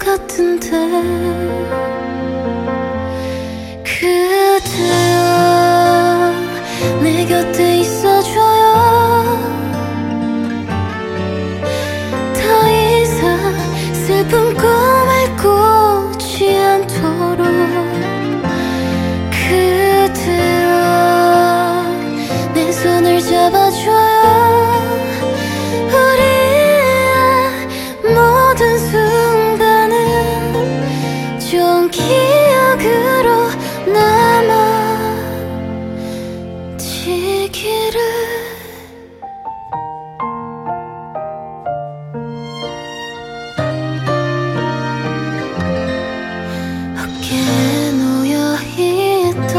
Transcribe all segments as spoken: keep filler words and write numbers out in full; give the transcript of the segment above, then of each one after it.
같은데 그대여 내 곁에 있어줘요. 더 이상 슬픈 꿈을 꾸지 않도록 그대여 내 손을 잡아줘요. 좋은 기억으로 남아지기를. 어깨에 놓여있던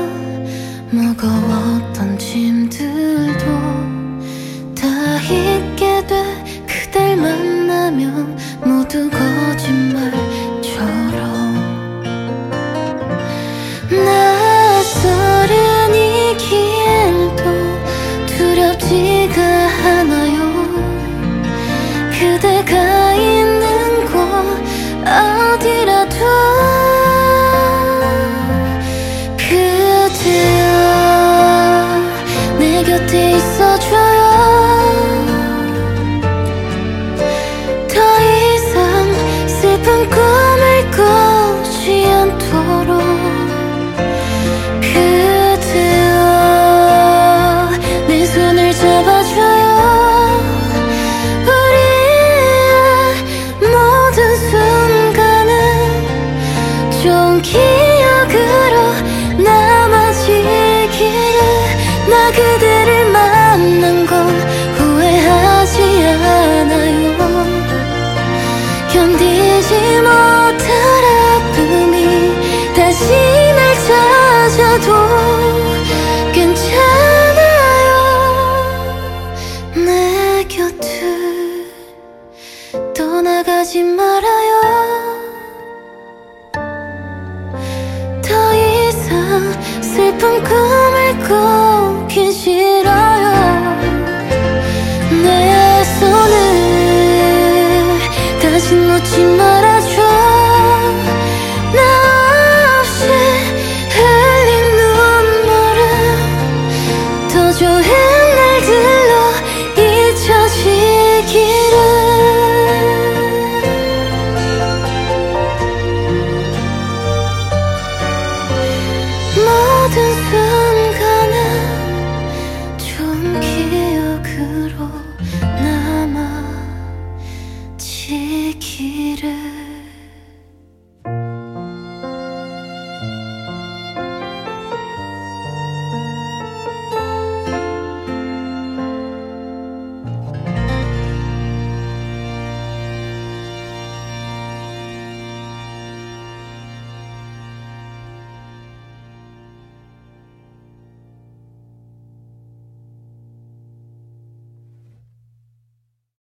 무거웠던 짐들도 다 잊게 돼. 그댈 만나면 모두 거짓말처럼 낯설은 이 길도 두렵지가 않아요. 그대가 있는 곳 어디라도 그대여 내 곁에 있어줘요. 더 이상 슬픈 꿈을 꾸지 않도록 그대여 내 손을 잡아줘요. 우리의 모든 순간은 좋은 기억으로 남아지기를. 나 그대를 만난 건 후회하지 않아요. 견디지 못할 아픔이 다시 날 찾아도 괜찮아요. 내 곁을 떠나가지 말아요. 더 이상 슬픈 꿈을 꾸기 싫어요. 내 손을 다시 놓지 말아요.